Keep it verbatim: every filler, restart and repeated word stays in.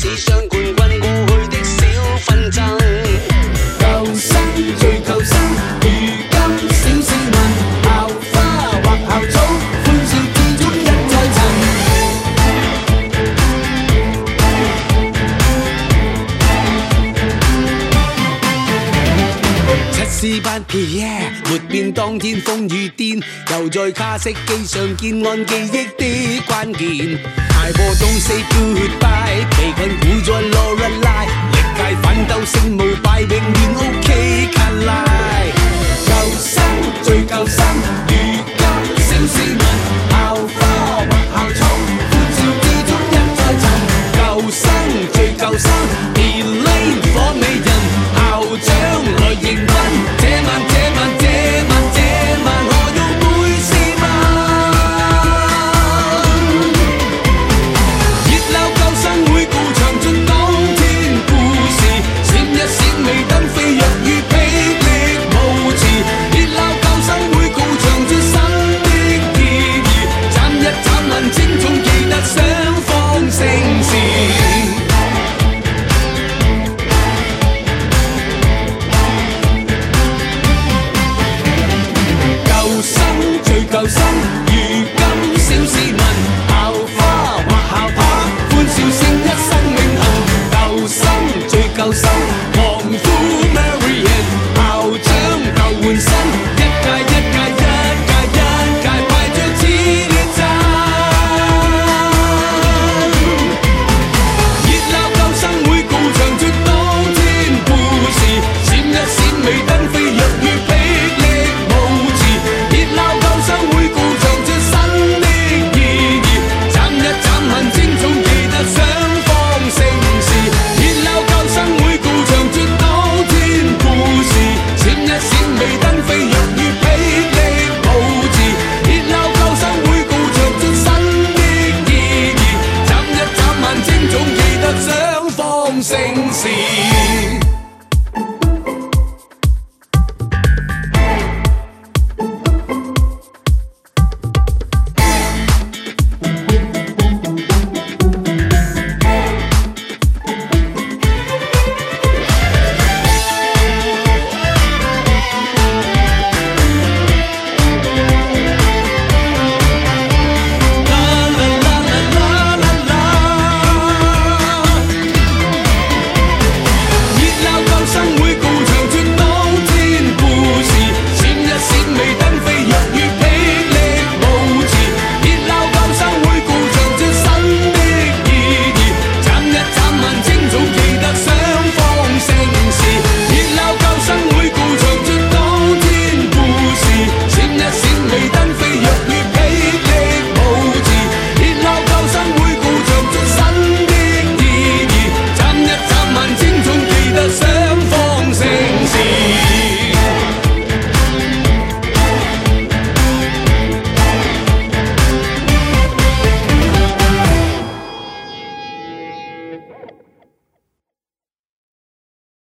史上冠軍過去的小紛爭。舊生最舊生，如今小市民，校花或校草，歡笑之中一再尋。七 C 班 P. 沒變當天風雨癲，又在卡式機上見按記憶的關鍵。大波東 say goodbye， 被困苦在 Lorelei， 歷屆奮鬥勝無敗，永遠 OK 卡拉。舊生最舊生，如今小市民，校花或校草，歡笑之中一再尋。舊生最舊生 ，Elaine 火美人，校長來迎賓。這晚這晚這晚這晚，我要每四晚。熱鬧舊生會顧詳盡當天故事，閃一閃微燈飛躍於霹靂舞池。熱鬧舊生會顧詳盡生的意義，眨一眨眼睛總記得想放盛事。舊生如今小市民，校花或校他，歡笑聲一生永恆。舊生最舊生，狂呼 Marian， 校長舊換新，一屆一屆一屆一屆快將似列陣。熱鬧舊生會顧詳盡當天故事，閃一閃微燈飛躍於霹靂舞池。熱鬧舊生會顧詳盡新的意義，眨一眨眼睛總記得想放盛事。熱鬧舊生會顧詳盡當天故事，閃一閃微燈飛躍於霹靂舞池。熱鬧舊生會顧詳盡新的意義，眨一眨眼睛總記得想放盛事。